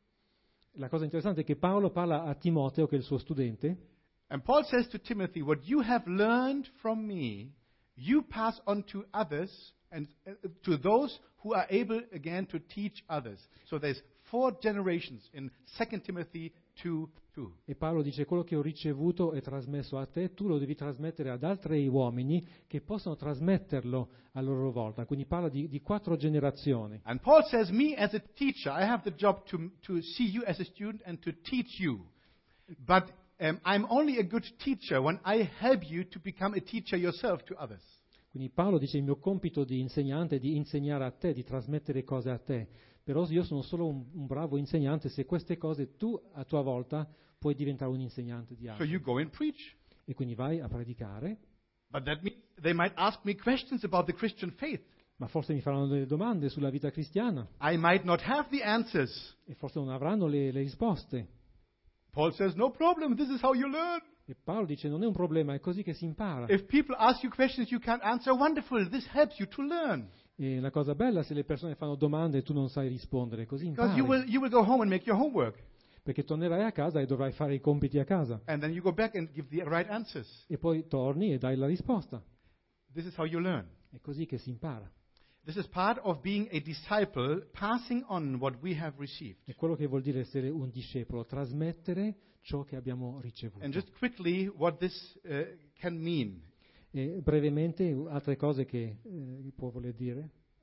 La cosa interessante è che Paolo parla a Timoteo, che è il suo studente, And Paul says to Timothy, what you have learned from me, you pass on to others and uh, to those who are able again to teach others. So there's four generations in Second Timothy two two. e Paolo dice: quello che ho ricevuto e trasmesso a te, tu lo devi trasmettere ad altri uomini che possono trasmetterlo a loro volta. Quindi parla di, di quattro generazioni. And Paul says, me as a teacher, I have the job to, to see you as a student and to teach you. But um, I'm only a good teacher when I help you to become a teacher yourself to others. Quindi Paolo dice: il mio compito di insegnante è di insegnare a te, di trasmettere cose a te. Però io sono solo un, un bravo insegnante se queste cose tu a tua volta puoi diventare un insegnante di So altri. you go and preach. E quindi vai a predicare, But that means they might ask me questions about the Christian faith. ma forse mi faranno delle domande sulla vita cristiana I might not have the answers. e forse non avranno le, le risposte. Paul says, no problem, this is how you learn. E Paolo dice: non è un problema, è così che si impara. If people ask you questions you can't answer, wonderful, this helps you to learn. E la cosa bella è se le persone fanno domande e tu non sai rispondere, così Because impari. you will, you will go home and make your homework. Perché tornerai a casa e dovrai fare i compiti a casa. And then you go back and give the right answers. E poi torni e dai la risposta. This is how you learn. È così che si impara. This is part of being a disciple, passing on what we have received. È quello che vuol dire essere un discepolo, trasmettere ciò che abbiamo ricevuto. And just quickly, what this uh, can mean. E brevemente altre cose che eh, può voler dire.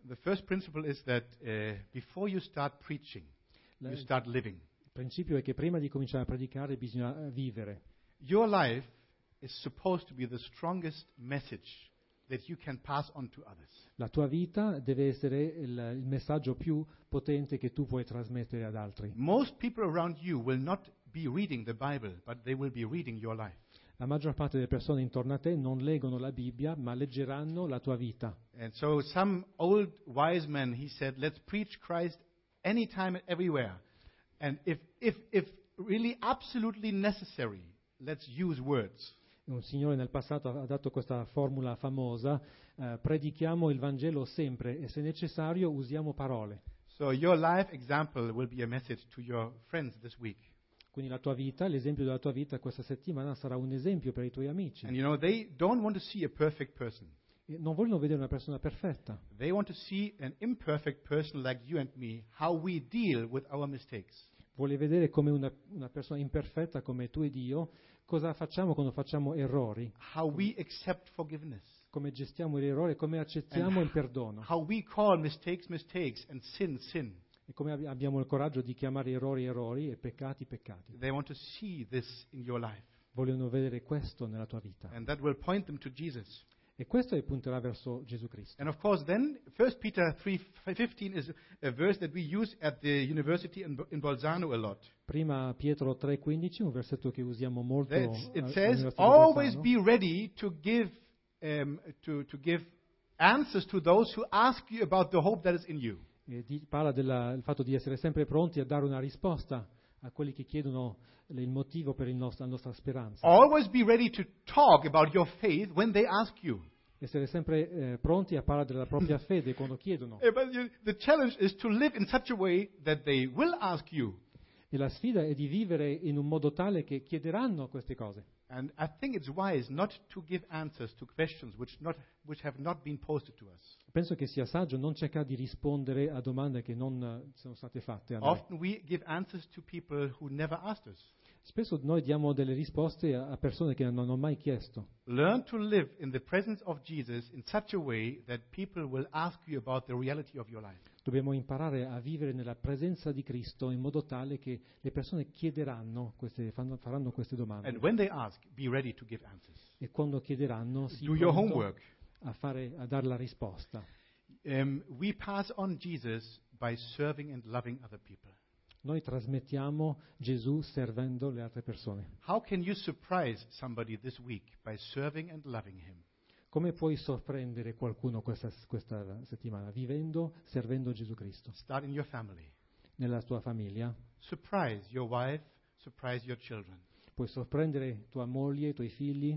The first principle is that uh, before you start preaching, La- you start living. Il principio è che prima di cominciare a predicare bisogna eh, vivere. Your life is supposed to be the strongest message that you can pass on to others. La tua vita deve essere il, il messaggio più potente che tu puoi trasmettere ad altri. Most people around you will not be reading the Bible, but they will be reading your life. La maggior parte delle persone intorno a te non leggono la Bibbia, ma leggeranno la tua vita. And so some old wise man, he said, let's preach Christ anytime and everywhere. And if, if, if really absolutely necessary, let's use words. Un signore nel passato ha dato questa formula famosa, eh, predichiamo il Vangelo sempre e se necessario usiamo parole. So your life example will be a message to your friends this week. Quindi la tua vita, l'esempio della tua vita questa settimana sarà un esempio per i tuoi amici. And you know, they don't want to see a perfect person. E non vogliono vedere una persona perfetta, They want to see an imperfect person like you and me, how we deal with our mistakes. vuole vedere come una, una persona imperfetta come tu ed io, cosa facciamo quando facciamo errori, How we accept forgiveness. come gestiamo l'errore, come accettiamo And il perdono How we call mistakes mistakes and sin sin. e come ab- abbiamo il coraggio di chiamare errori errori e peccati peccati. They want to see this in your life. Vogliono vedere questo nella tua vita. And that will point them to Jesus. E questo punterà verso Gesù Cristo. And of course, then, First Peter three fifteen is a verse that we use at the university in, in Bolzano a lot. Prima Pietro tre quindici, un versetto che usiamo molto. That's, it a- says, all'Università di always Bolzano. be ready to give, um, to, to give answers to those who ask you about the hope that is in you. E di- parla del fatto di essere sempre pronti a dare una risposta a quelli che chiedono l- il motivo per il nostro- la nostra speranza. Always be ready to talk about your faith when they ask you. Essere sempre eh, pronti a parlare della propria fede quando chiedono. Eh, But you, the challenge is to live in such a way that they will ask you. E la sfida è di vivere in un modo tale che chiederanno queste cose. And I think it's wise not to give answers to questions which, not, which have not been posted to us. Penso che sia saggio non cercare di rispondere a domande che non eh, sono state fatte a noi. Often we give answers to people who never asked us. Spesso noi diamo delle risposte a a persone che non hanno mai chiesto. Learn to live in the presence of Jesus in such a way that people will ask you about the reality of your life. Dobbiamo imparare a vivere nella presenza di Cristo in modo tale che le persone chiederanno, queste, fanno- faranno queste domande. And when they ask, be ready to give answers. E quando chiederanno, si Do your pronto homework. a, fare, a dare la risposta. Um, we pass on Jesus by serving and loving other people. Noi trasmettiamo Gesù servendo le altre persone. How can you surprise somebody this week by serving and loving him? Come puoi sorprendere qualcuno questa, questa settimana? Vivendo, servendo Gesù Cristo. Start in your family. Nella tua famiglia Surprise your wife, surprise your children. puoi sorprendere tua moglie, i tuoi figli,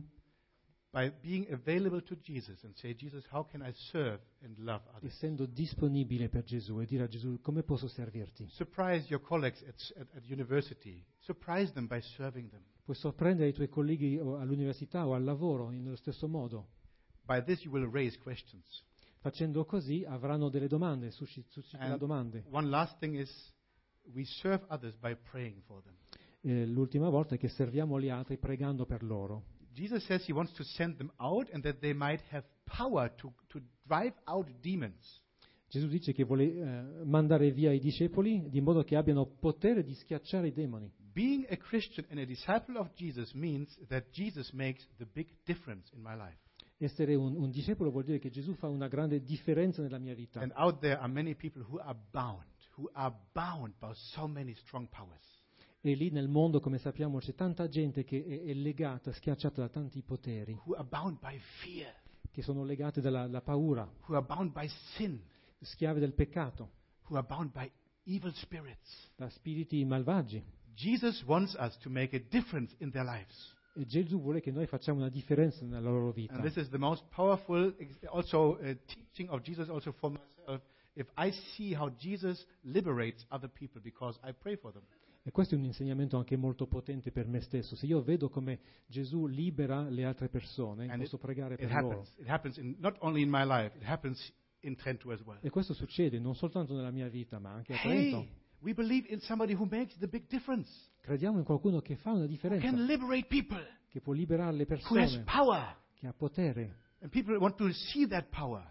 By being available to Jesus and say, Jesus, how can I serve and love others? essendo disponibile per Gesù e dire a Gesù come posso servirti. Surprise your colleagues at, at, at university. Surprise them by serving them. Puoi sorprendere i tuoi colleghi o all'università o al lavoro in- nello stesso modo. By this you will raise questions. Facendo così avranno delle domande, susci- susciterà And domande. one last thing is, we serve others by praying for them. Eh, l'ultima volta è che serviamo gli altri pregando per loro. Jesus says he wants to send them out and that they might have power to, to drive out demons. Gesù dice che vuole eh, mandare via i discepoli di modo che abbiano potere di schiacciare i demoni. Being a Christian and a disciple of Jesus means that Jesus makes the big difference in my life. Essere un, un discepolo vuol dire che Gesù fa una grande differenza nella mia vita. And out there are many people who are bound, who are bound by so many strong powers. E lì nel mondo, come sappiamo, c'è tanta gente che è, è legata, schiacciata da tanti poteri, Who are bound by fear, che sono legate dalla, dalla paura, who are bound by sin, schiave del peccato, who are bound by evil spirits. da spiriti malvagi. Jesus wants us to make a difference in their lives. E Gesù vuole che noi facciamo una differenza nella loro vita. And this is the most powerful ex- also uh, teaching of Jesus also for myself. If I see how Jesus liberates other people because I pray for them. E questo è un insegnamento anche molto potente per me stesso. Se io vedo come Gesù libera le altre persone, And posso it, pregare it per loro. happens. It happens in, not only in my life, it happens in Trento as well. E questo succede non soltanto nella mia vita, ma anche a Trento. Hey, we believe in somebody who makes the big difference, Crediamo in qualcuno che fa una who differenza, can liberate people, che può liberare le who has persone, power. che ha potere. And people want to see that power.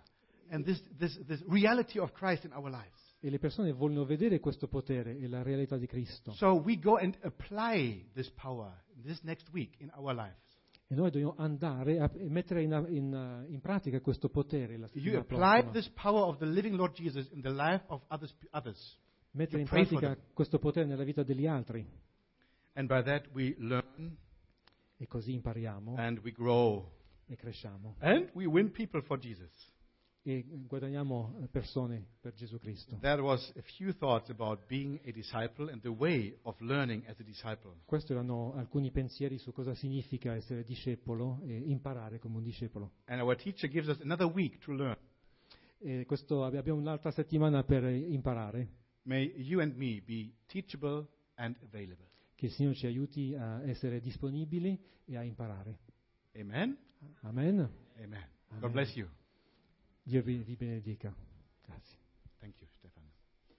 and this, this, this reality of Christ in our lives. E le persone vogliono vedere questo potere e la realtà di Cristo. So we go and apply this power this next week in our lives. E noi dobbiamo andare a e mettere in, in, in pratica questo potere. La You settimana apply prossima. this power of the living Lord Jesus in the life of others. others. Mettere in You pray for pratica them. questo potere nella vita degli altri. And by that we learn E così impariamo and we grow e cresciamo. and we win people for Jesus. E guadagniamo persone per Gesù Cristo. That was a few thoughts about being a disciple and the way of learning as a disciple. Questi erano alcuni pensieri su cosa significa essere discepolo e imparare come un discepolo. And our teacher gives us another week to learn. E questo, abbiamo un'altra settimana per imparare. May you and me be teachable and available. Che il Signore ci aiuti a essere disponibili e a imparare. Amen? Amen. Amen. Amen. God bless you. Dio vi, vi benedica. Grazie. Thank you, Stefano.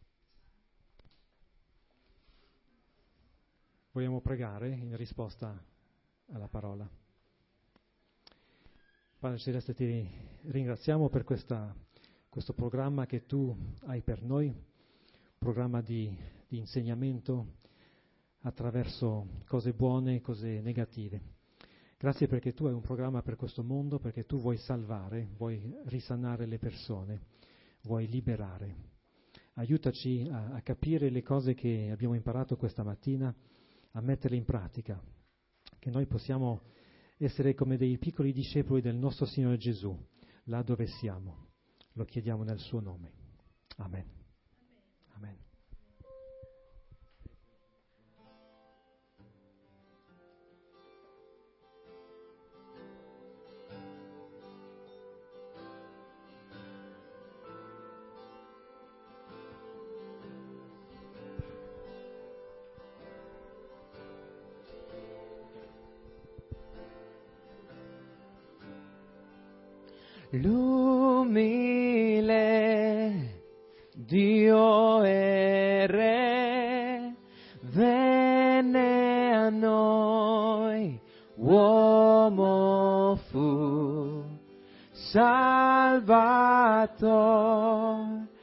Vogliamo pregare in risposta alla parola. Padre Celeste, ti ringraziamo per questa, questo programma che tu hai per noi, programma di, di insegnamento attraverso cose buone e cose negative. Grazie perché tu hai un programma per questo mondo, perché tu vuoi salvare, vuoi risanare le persone, vuoi liberare. Aiutaci a, a capire le cose che abbiamo imparato questa mattina, a metterle in pratica, che noi possiamo essere come dei piccoli discepoli del nostro Signore Gesù, là dove siamo. Lo chiediamo nel suo nome. Amen. Amen. L'umile Dio e Re venne a noi, uomo fu, Salvator,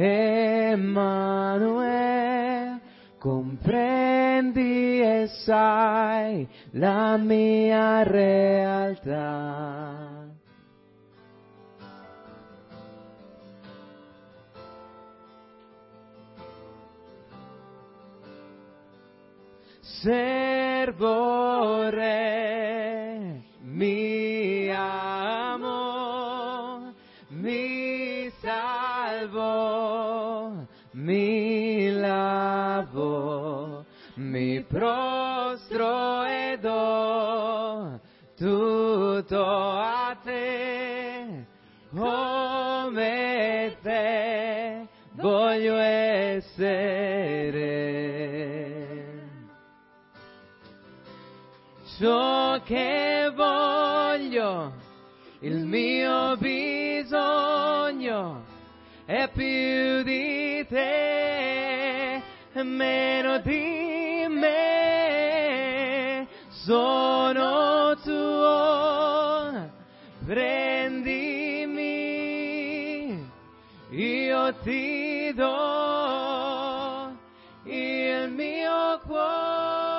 Emanuele, comprendi e sai la mia realtà. Servo Re, mi amo, mi salvo, mi lavo, mi prostro e do tutto a te, come te voglio essere. Ciò che voglio, il mio bisogno è più di te e meno di me. Sono tuo, prendimi, io ti do il mio cuore.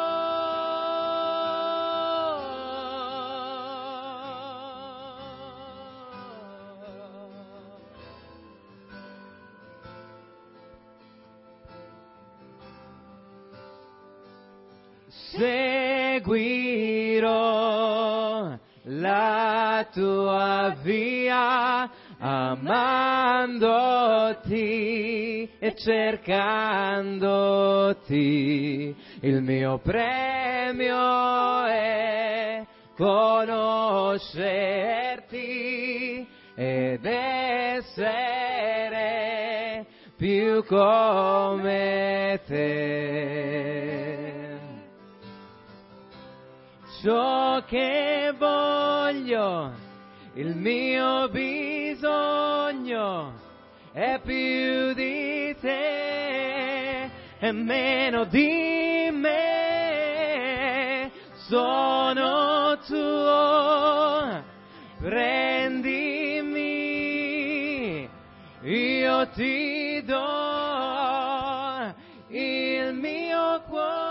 Seguirò la tua via, amandoti e cercandoti. Il mio premio è conoscerti ed essere più come te. Ciò che voglio, il mio bisogno è più di te e meno di me. Sono tuo, prendimi, io ti do il mio cuore.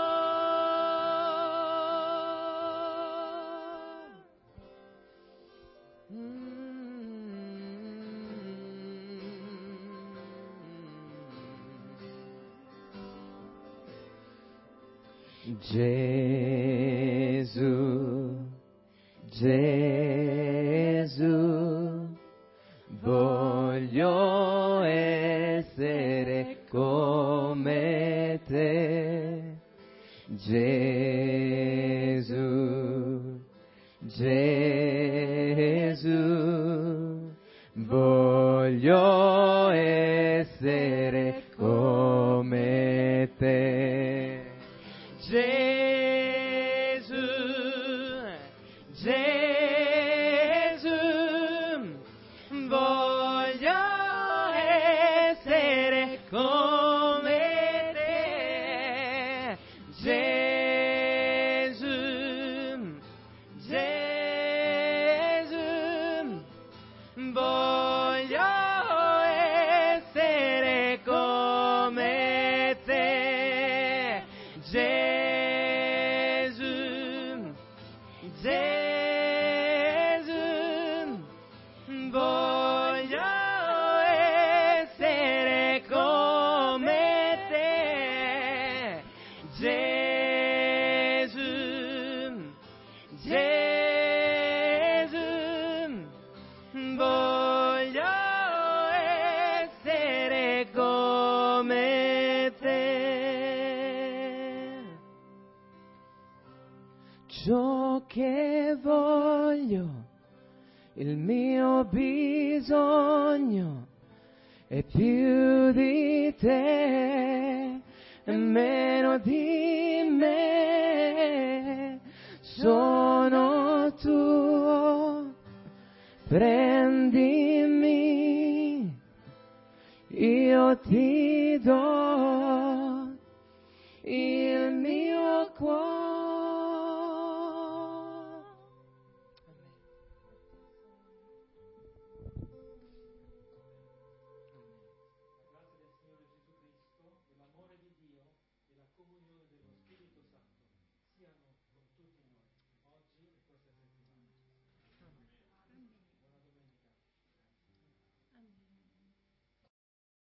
Gesù, Gesù, voglio essere come te. Gesù, Gesù, voglio essere come te. Gesù, Gesù, voglio essere come te. Gesù, Gesù, voglio essere come te. Gesù, Gesù, voglio essere come te. Gesù, Gesù, voglio essere come te. Ciò che voglio, il mio bisogno è più di te e meno di me. Sono tuo, prendimi, io ti do il mio cuore. Grazie del Signore Gesù Cristo, dell'amore di Dio e la comunione dello Spirito Santo siano